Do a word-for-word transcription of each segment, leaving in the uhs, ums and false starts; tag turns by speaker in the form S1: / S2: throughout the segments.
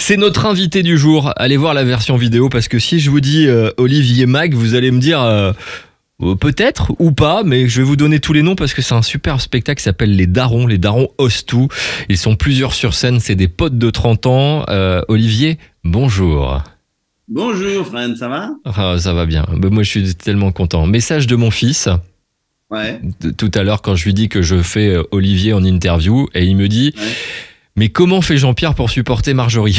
S1: C'est notre invité du jour. Allez voir la version vidéo parce que si je vous dis euh, Olivier Mac, vous allez me dire euh, euh, peut-être ou pas, mais je vais vous donner tous les noms parce que c'est un super spectacle qui s'appelle Les Darons. Les Darons osent tout. Ils sont plusieurs sur scène, c'est des potes de trente ans. Euh, Olivier, bonjour.
S2: Bonjour, Fred, ça va?
S1: Ah, ça va bien. Ben, moi, je suis tellement content. Message de mon fils.
S2: Ouais.
S1: De, tout à l'heure, quand je lui dis que je fais Olivier en interview, et il me dit ouais. Mais comment fait Jean-Pierre pour supporter Marjorie?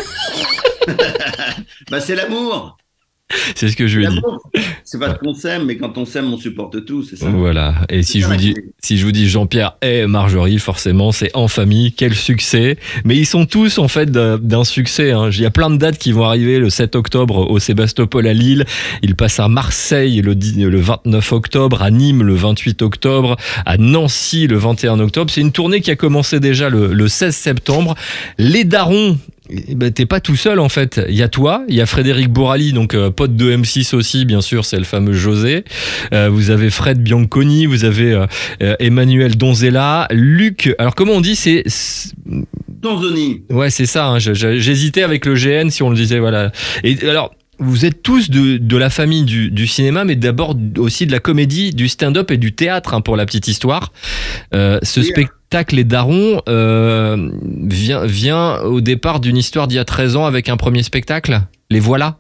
S2: Bah, c'est l'amour.
S1: C'est ce que je lui ai dit.
S2: C'est pas qu'on s'aime, mais quand on s'aime, on supporte tout, c'est ça.
S1: Voilà. Et si je vous dis, si je vous dis Jean-Pierre et Marjorie, forcément, c'est en famille. Quel succès. Mais ils sont tous, en fait, d'un succès. Hein. Il y a plein de dates qui vont arriver le sept octobre au Sébastopol à Lille. Il passe à Marseille le, le vingt-neuf octobre, à Nîmes le vingt-huit octobre, à Nancy le vingt et un octobre. C'est une tournée qui a commencé déjà le, le seize septembre. Les Darons. Ben, t'es pas tout seul en fait, il y a toi, il y a Frédéric Bourali, donc euh, pote de M six aussi bien sûr, c'est le fameux José, euh, vous avez Fred Bianconi, vous avez euh, euh, Emmanuel Donzella, Luc, alors comment on dit, c'est...
S2: Donzoni.
S1: Ouais c'est ça, hein, j'hésitais avec le G N si on le disait, voilà. Et alors... Vous êtes tous de, de la famille du, du cinéma, mais d'abord aussi de la comédie, du stand-up et du théâtre, hein, pour la petite histoire. Euh, ce oui. spectacle Les Darons euh, vient, vient au départ d'une histoire d'il y a treize ans avec un premier spectacle. Les voilà.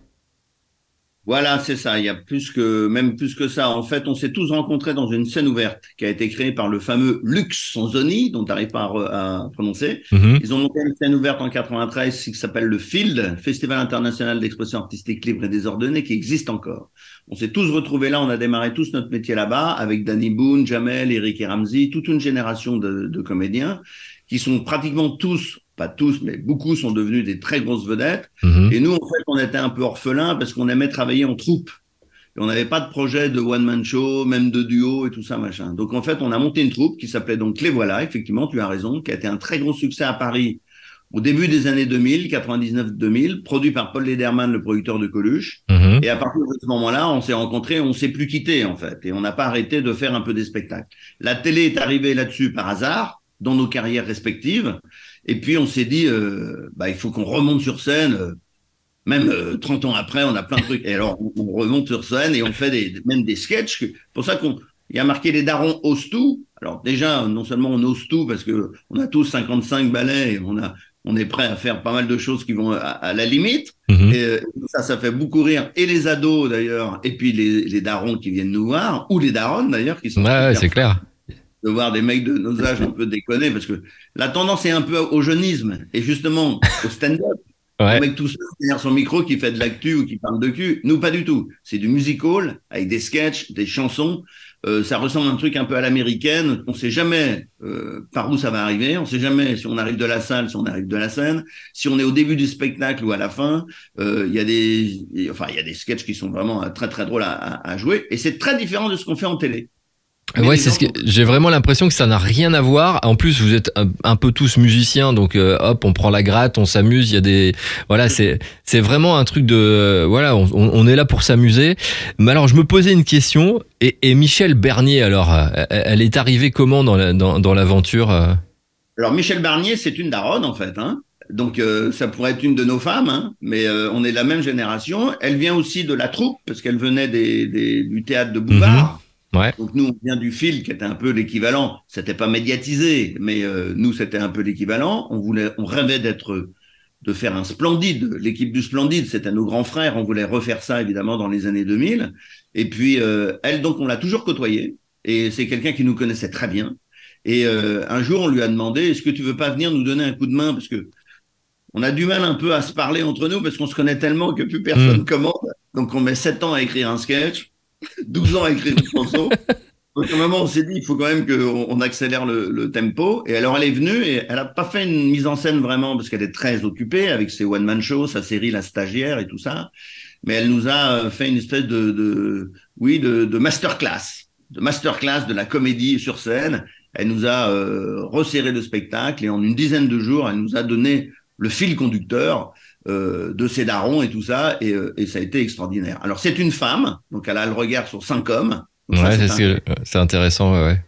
S2: Voilà, c'est ça. Il y a plus que, même plus que ça. En fait, on s'est tous rencontrés dans une scène ouverte qui a été créée par le fameux Lux Sonzoni, dont tu n'arrives pas à, à prononcer. Mm-hmm. Ils ont monté une scène ouverte en quatre-vingt-treize qui s'appelle le Field, Festival international d'expression artistique libre et désordonnée, qui existe encore. On s'est tous retrouvés là, on a démarré tous notre métier là-bas, avec Danny Boone, Jamel, Eric et Ramsey, toute une génération de, de comédiens qui sont pratiquement tous, pas tous, mais beaucoup sont devenus des très grosses vedettes. Mmh. Et nous, en fait, on était un peu orphelins parce qu'on aimait travailler en troupe. Et on n'avait pas de projet de one-man show, même de duo et tout ça, machin. Donc, en fait, on a monté une troupe qui s'appelait donc Les Voilà, effectivement, tu as raison, qui a été un très gros succès à Paris au début des années deux mille, quatre-vingt-dix-neuf deux mille, produit par Paul Lederman, le producteur de Coluche. Mmh. Et à partir de ce moment-là, on s'est rencontrés, on s'est plus quittés, en fait. Et on n'a pas arrêté de faire un peu des spectacles. La télé est arrivée là-dessus par hasard, dans nos carrières respectives. Et puis, on s'est dit, euh, bah, il faut qu'on remonte sur scène. Euh, même euh, trente ans après, on a plein de trucs. Et alors, on, on remonte sur scène et on fait des, même des sketchs. C'est pour ça qu'on il y a marqué Les Darons osent tout. Alors, déjà, non seulement on ose tout parce que on a tous cinquante-cinq ballets et on a, on est prêt à faire pas mal de choses qui vont à, à la limite. Mmh. Et euh, ça, ça fait beaucoup rire. Et les ados, d'ailleurs, et puis les, les darons qui viennent nous voir, ou les daronnes, d'ailleurs, qui sont...
S1: Ouais, c'est clair.
S2: De voir des mecs de nos âges un peu déconner, parce que la tendance est un peu au jeunisme, et justement au stand-up. Ouais. Un mec tout seul derrière son micro qui fait de l'actu ou qui parle de cul. Nous, pas du tout. C'est du musical avec des sketchs, des chansons. Euh, ça ressemble à un truc un peu à l'américaine. On sait jamais euh, par où ça va arriver. On sait jamais si on arrive de la salle, si on arrive de la scène, si on est au début du spectacle ou à la fin. Il euh, y a des, enfin, il y a des sketchs qui sont vraiment très très drôles à, à, à jouer. Et c'est très différent de ce qu'on fait en télé.
S1: Mais ouais, c'est ce que j'ai vraiment l'impression que ça n'a rien à voir. En plus, vous êtes un, un peu tous musiciens, donc euh, hop, on prend la gratte, on s'amuse. Il y a des, voilà, c'est c'est vraiment un truc de, euh, voilà, on, on est là pour s'amuser. Mais alors, je me posais une question. Et, et Michel Bernier, alors, elle, elle est arrivée comment dans la, dans, dans l'aventure?
S2: Alors, Michel Bernier, c'est une daronne en fait, hein. Donc, euh, ça pourrait être une de nos femmes, hein, mais euh, on est de la même génération. Elle vient aussi de la troupe parce qu'elle venait des, des, du théâtre de Bouvard. Mmh.
S1: Ouais.
S2: Donc nous, on vient du Fil, qui était un peu l'équivalent. C'était pas médiatisé, mais euh, nous, c'était un peu l'équivalent. On voulait, on rêvait d'être, de faire un Splendide. L'équipe du Splendide, c'était nos grands frères. On voulait refaire ça, évidemment, dans les années deux mille. Et puis, euh, elle, donc, on l'a toujours côtoyée. Et c'est quelqu'un qui nous connaissait très bien. Et euh, un jour, on lui a demandé, est-ce que tu veux pas venir nous donner un coup de main? Parce que on a du mal un peu à se parler entre nous, parce qu'on se connaît tellement que plus personne mmh. commande. Donc, on met sept ans à écrire un sketch. douze ans à écrire une chanson. Donc, à un moment, on s'est dit, il faut quand même qu'on on accélère le, le tempo. Et alors, elle est venue et elle n'a pas fait une mise en scène vraiment parce qu'elle est très occupée avec ses one-man shows, sa série La Stagiaire et tout ça. Mais elle nous a fait une espèce de, de oui, de, de masterclass, de masterclass de la comédie sur scène. Elle nous a euh, resserré le spectacle et en une dizaine de jours, elle nous a donné le fil conducteur Euh, de ses darons et tout ça, et, euh, et ça a été extraordinaire. Alors, c'est une femme, donc elle a le regard sur cinq hommes.
S1: Ouais,
S2: ça,
S1: c'est,
S2: c'est,
S1: un... c'est intéressant, ouais.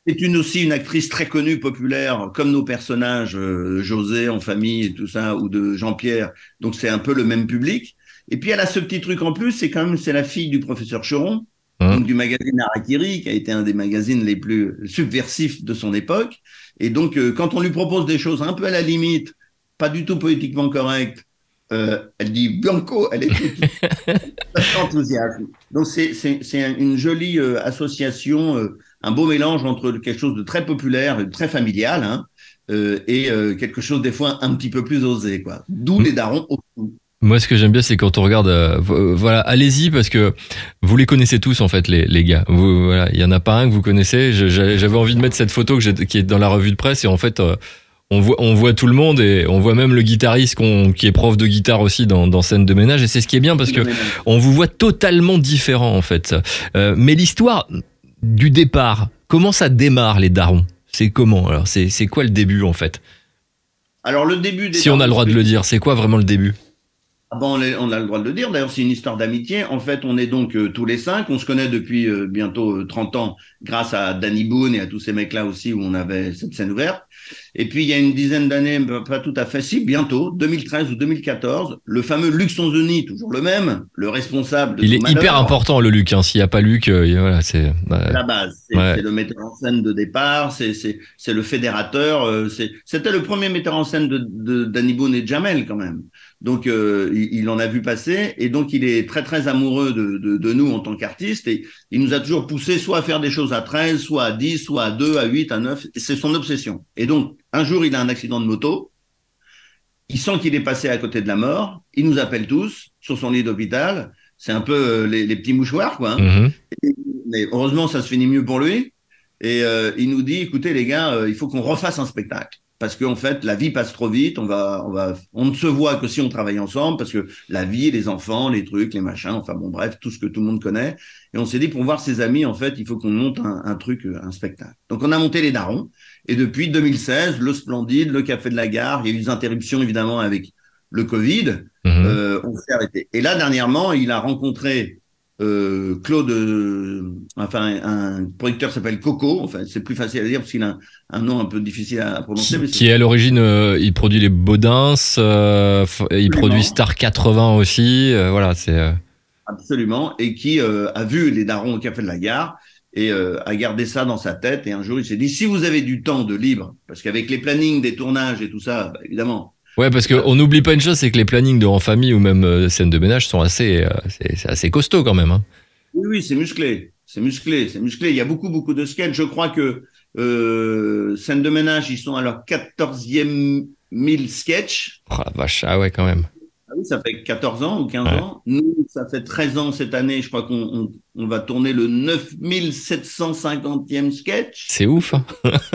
S2: C'est une aussi une actrice très connue, populaire, comme nos personnages, euh, José en famille et tout ça, ou de Jean-Pierre. Donc c'est un peu le même public. Et puis elle a ce petit truc en plus, c'est quand même c'est la fille du professeur Cheron, mmh. donc du magazine Harakiri, qui a été un des magazines les plus subversifs de son époque. Et donc euh, quand on lui propose des choses un peu à la limite, pas du tout politiquement correctes, euh, elle dit Bianco, elle est toute enthousiaste. Donc c'est c'est c'est une jolie euh, association. Euh, un beau mélange entre quelque chose de très populaire, de très familial, hein, euh, et euh, quelque chose des fois un petit peu plus osé, quoi. D'où les darons au fond.
S1: Moi, ce que j'aime bien, c'est quand on regarde, euh, voilà, allez-y parce que vous les connaissez tous en fait, les, les gars. Vous, voilà, il y en a pas un que vous connaissez. Je, j'avais envie de mettre cette photo que j'ai, qui est dans la revue de presse et en fait, euh, on voit, on voit tout le monde et on voit même le guitariste qu'on, qui est prof de guitare aussi dans, dans Scène de ménage. Et c'est ce qui est bien parce que on vous voit totalement différents en fait. Euh, mais l'histoire du départ, comment ça démarre les darons? C'est comment? Alors c'est c'est quoi le début en fait?
S2: Alors le début. Des
S1: si on a le droit de le dire, c'est quoi vraiment le début?
S2: Ah bon, on a le droit de le dire. D'ailleurs, c'est une histoire d'amitié. En fait, on est donc euh, tous les cinq. On se connaît depuis euh, bientôt euh, trente ans grâce à Danny Boone et à tous ces mecs-là aussi où on avait cette scène ouverte. Et puis, il y a une dizaine d'années, pas tout à fait, si, bientôt, deux mille treize ou deux mille quatorze, le fameux Luc Sonzoni, toujours le même, le responsable de
S1: Il est
S2: malheur.
S1: Hyper important, le Luc. Hein. S'il n'y a pas Luc, euh, voilà, c'est...
S2: Bah, la base. C'est, ouais. c'est le metteur en scène de départ, c'est, c'est, c'est le fédérateur. Euh, c'est, c'était le premier metteur en scène de, de Danny Boone et Jamel, quand même. Donc, euh, il, il en a vu passer et donc il est très, très amoureux de, de, de nous en tant qu'artistes et il nous a toujours poussé soit à faire des choses à treize, soit à dix, soit à deux, à huit, à neuf. C'est son obsession. Et donc, un jour, il a un accident de moto. Il sent qu'il est passé à côté de la mort. Il nous appelle tous sur son lit d'hôpital. C'est un peu euh, les, les petits mouchoirs, quoi. Hein. Mm-hmm. Et, mais heureusement, ça se finit mieux pour lui. Et euh, il nous dit, écoutez, les gars, euh, il faut qu'on refasse un spectacle. Parce qu'en fait, la vie passe trop vite. On va, on va, on ne se voit que si on travaille ensemble, parce que la vie, les enfants, les trucs, les machins, enfin bon, bref, tout ce que tout le monde connaît. Et on s'est dit, pour voir ses amis, en fait, il faut qu'on monte un, un truc, un spectacle. Donc, on a monté les Darons. Et depuis deux mille seize, le Splendide, le Café de la Gare, il y a eu des interruptions, évidemment, avec le Covid. Mmh. Euh, on s'est arrêté. Et là, dernièrement, il a rencontré Euh, Claude, euh, enfin un producteur s'appelle Coco, enfin c'est plus facile à dire parce qu'il a un, un nom un peu difficile à prononcer.
S1: Qui,
S2: mais
S1: qui est à l'origine, euh, il produit les Baudins, euh, il produit Star quatre-vingts aussi, euh, voilà c'est. Euh...
S2: Absolument, et qui euh, a vu les Darons au Café de la Gare et euh, a gardé ça dans sa tête et un jour il s'est dit si vous avez du temps de libre, parce qu'avec les plannings des tournages et tout ça, bah, évidemment.
S1: Ouais, parce qu'on n'oublie pas une chose, c'est que les plannings de En Famille ou même euh, Scène de ménage sont assez, euh, c'est, c'est assez costaud quand même. Hein.
S2: Oui, oui, c'est musclé, c'est musclé, c'est musclé. Il y a beaucoup, beaucoup de sketchs. Je crois que euh, Scène de ménage, ils sont à leur quatorzième mille sketchs.
S1: Oh la vache, ah ouais, quand même.
S2: Ah oui, ça fait quatorze ans ou quinze ouais. ans. Nous, ça fait treize ans cette année. Je crois qu'on on, on va tourner le neuf mille sept cent cinquantième sketch.
S1: C'est ouf. Hein.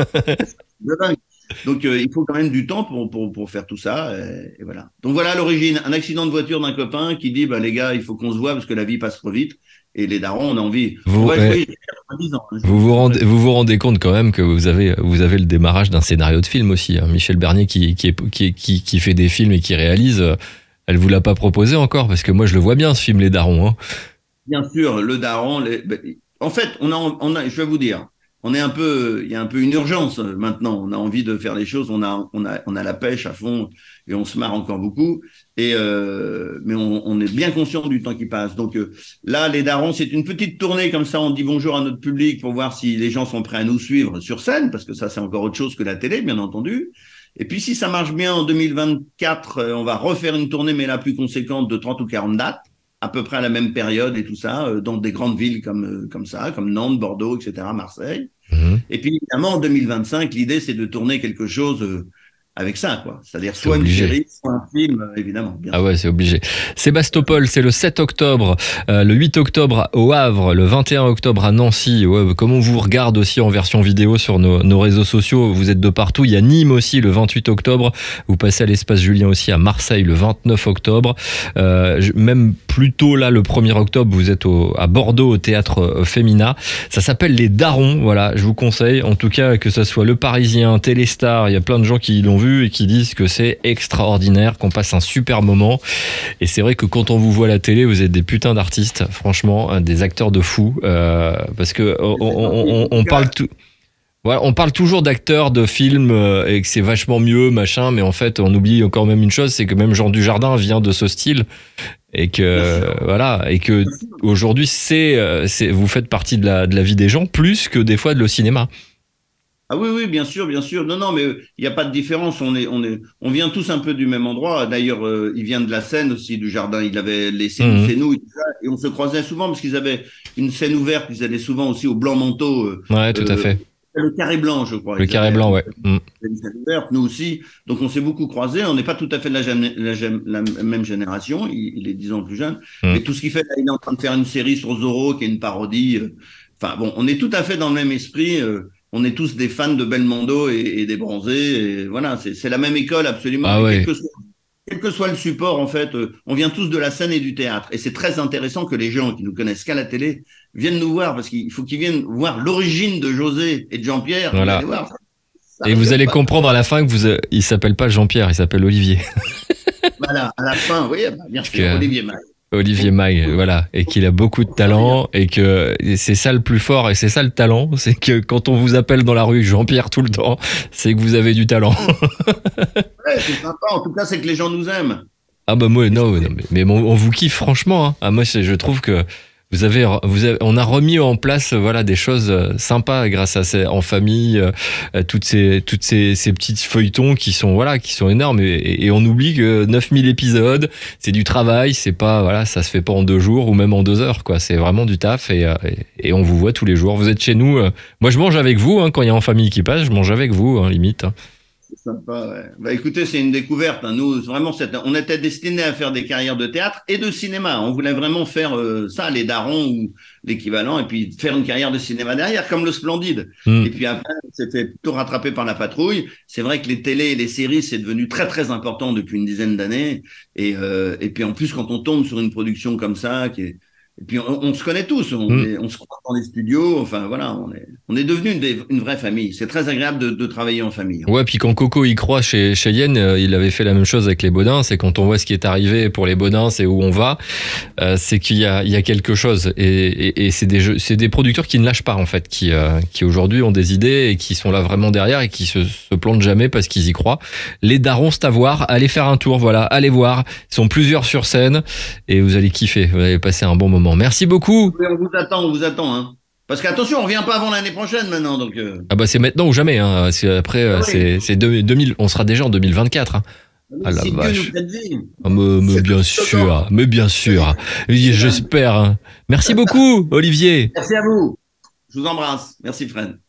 S2: C'est dingue. Donc, euh, il faut quand même du temps pour, pour, pour faire tout ça. Et, et voilà. Donc, voilà à l'origine. Un accident de voiture d'un copain qui dit, bah, les gars, il faut qu'on se voit parce que la vie passe trop vite. Et les darons, on a envie.
S1: Vous,
S2: ouais,
S1: ouais. quatre-vingt-dix ans, hein, vous, vous, rendez, vous vous rendez compte quand même que vous avez, vous avez le démarrage d'un scénario de film aussi. Hein. Michel Bernier qui, qui, est, qui, qui, qui fait des films et qui réalise, elle vous l'a pas proposé encore parce que moi, je le vois bien, ce film Les Darons. Hein.
S2: Bien sûr, le daron. Les... En fait, on a, on a, je vais vous dire, on est un peu, il y a un peu une urgence maintenant. On a envie de faire les choses. On a, on a, on a la pêche à fond et on se marre encore beaucoup. Et euh, mais on, on est bien conscient du temps qui passe. Donc euh, là, les darons, c'est une petite tournée comme ça. On dit bonjour à notre public pour voir si les gens sont prêts à nous suivre sur scène, parce que ça, c'est encore autre chose que la télé, bien entendu. Et puis si ça marche bien en deux mille vingt-quatre, on va refaire une tournée, mais la plus conséquente de trente ou quarante dates, à peu près à la même période et tout ça, euh, dans des grandes villes comme euh, comme ça, comme Nantes, Bordeaux, et cetera, Marseille. Mmh. Et puis évidemment, en deux mille vingt-cinq, l'idée c'est de tourner quelque chose euh, avec ça, quoi. C'est-à-dire soit une série, soit un film, euh, évidemment. Bien
S1: ah
S2: sûr.
S1: Ouais, c'est obligé. Sébastopol, c'est le sept octobre, euh, le huit octobre au Havre, le vingt et un octobre à Nancy. Ouais, comme on vous regarde aussi en version vidéo sur nos, nos réseaux sociaux, vous êtes de partout. Il y a Nîmes aussi le vingt-huit octobre. Vous passez à l'espace Julien aussi à Marseille le vingt-neuf octobre. Euh, même plus tôt là, le premier octobre, vous êtes au, à Bordeaux au théâtre Femina. Ça s'appelle Les Darons. Voilà, je vous conseille. En tout cas, que ça soit Le Parisien, Téléstar, il y a plein de gens qui l'ont vu et qui disent que c'est extraordinaire, qu'on passe un super moment. Et c'est vrai que quand on vous voit à la télé, vous êtes des putains d'artistes, franchement, des acteurs de fou, euh, parce que on, on, on, on parle tout. Ouais, on parle toujours d'acteurs, de films, euh, et que c'est vachement mieux, machin, mais en fait, on oublie encore même une chose, c'est que même Jean Dujardin vient de ce style, et que euh, voilà, et que aujourd'hui, c'est, euh, c'est, vous faites partie de la de la vie des gens plus que des fois de le cinéma.
S2: Ah oui, oui, bien sûr, bien sûr. Non, non, mais il n'y a pas de différence. On est, on est, on vient tous un peu du même endroit. D'ailleurs, euh, il vient de la Seine aussi, du jardin. Il avait les
S1: Mmh.
S2: C'est nous et tout ça, et on se croisait souvent parce qu'ils avaient une scène ouverte. Ils allaient souvent aussi au Blanc Manteau. Euh,
S1: Ouais, tout à
S2: euh,
S1: fait.
S2: le Carré Blanc, je crois.
S1: Le
S2: Ils
S1: carré
S2: avaient
S1: blanc, ouais. Mmh.
S2: une scène ouverte, nous aussi. Donc, on s'est beaucoup croisés. On n'est pas tout à fait de la, gén- la, gén- la même génération. Il, il est dix ans plus jeune.
S1: Mmh.
S2: Mais tout ce qu'il fait, là, il est en train de faire une série sur Zorro, qui est une parodie. euh. Enfin, bon, on est tout à fait dans le même esprit. euh, On est tous des fans de Belmondo et, et des Bronzés. Et voilà, c'est c'est la même école absolument.
S1: Ah
S2: Et quel
S1: ouais.
S2: que soit, quel que soit le support, en fait, euh, on vient tous de la scène et du théâtre. Et c'est très intéressant que les gens qui nous connaissent qu'à la télé viennent nous voir parce qu'il faut qu'ils viennent voir l'origine de José et de Jean-Pierre. Vous
S1: Voilà.
S2: allez voir. Ça, ça
S1: Et vous
S2: rigole
S1: allez
S2: pas.
S1: comprendre à la fin que vous, euh, il s'appelle pas Jean-Pierre, il s'appelle Olivier.
S2: Voilà, à la fin, oui, bah, bien
S1: Parce
S2: sûr,
S1: que
S2: Olivier Maille.
S1: Olivier Maille, voilà, et qu'il a beaucoup de talent, et que c'est ça le plus fort, et c'est ça le talent, c'est que quand on vous appelle dans la rue Jean-Pierre tout le temps, c'est que vous avez du talent.
S2: Ouais, c'est sympa. En tout cas, c'est que les gens nous aiment.
S1: Ah bah moi non, non mais, mais on, on vous kiffe franchement. Hein. Ah moi c'est- je trouve que vous avez, vous avez, on a remis en place voilà des choses euh, sympas grâce à ces, en famille, euh, toutes ces toutes ces, ces petits feuilletons qui sont voilà qui sont énormes et, et- et on oublie que neuf mille épisodes, c'est du travail, c'est pas voilà ça se fait pas en deux jours ou même en deux heures quoi. C'est vraiment du taf et, euh, et, et on vous voit tous les jours. Vous êtes chez nous. euh, moi je mange avec vous hein, quand il y a en famille qui passe, je mange avec vous hein, limite. Hein.
S2: C'est sympa, ouais. Bah, écoutez, c'est une découverte. Hein. Nous, vraiment, c'était- on était destinés à faire des carrières de théâtre et de cinéma. On voulait vraiment faire euh, ça, les darons ou l'équivalent, et puis faire une carrière de cinéma derrière, comme le Splendide.
S1: Mm.
S2: Et puis après, on s'est fait plutôt rattraper par la patrouille. C'est vrai que les télés et les séries, c'est devenu très, très important depuis une dizaine d'années. Et, euh, et puis en plus, quand on tombe sur une production comme ça, qui est et puis on, on se connaît tous, on,
S1: Mm.
S2: est, on se croise dans les studios, enfin voilà, on est, on est devenu une, des- une vraie famille. C'est très agréable de, de travailler en famille.
S1: Ouais, puis quand Coco y croit chez, chez Yen, euh, il avait fait la même chose avec les Baudins. C'est quand on voit ce qui est arrivé pour les Baudins, c'est où on va, euh, c'est qu'il y a, il y a quelque chose. Et, et, et c'est des jeux, c'est des producteurs qui ne lâchent pas en fait, qui, euh, qui aujourd'hui ont des idées et qui sont là vraiment derrière et qui se, se plantent jamais parce qu'ils y croient. Les Darons, c'est à voir. Allez faire un tour, voilà, allez voir. Ils sont plusieurs sur scène et vous allez kiffer. Vous allez passer un bon moment. Merci beaucoup.
S2: Oui, on vous attend, on vous attend, hein. Parce qu'attention, on revient pas avant l'année prochaine maintenant, donc. Euh...
S1: Ah bah c'est maintenant ou jamais. Hein. C'est après,
S2: Ah
S1: euh,
S2: oui.
S1: c'est, c'est deux- deux mille. On sera déjà en deux mille vingt-quatre. Hein. Ah la
S2: si Dieu
S1: vache.
S2: nous prête vie.
S1: Ah, mais, mais
S2: C'est
S1: bien
S2: tout
S1: sûr,
S2: dedans.
S1: mais bien sûr. J'espère. Hein. Merci beaucoup, Olivier.
S2: Merci à vous. Je vous embrasse. Merci, Fred.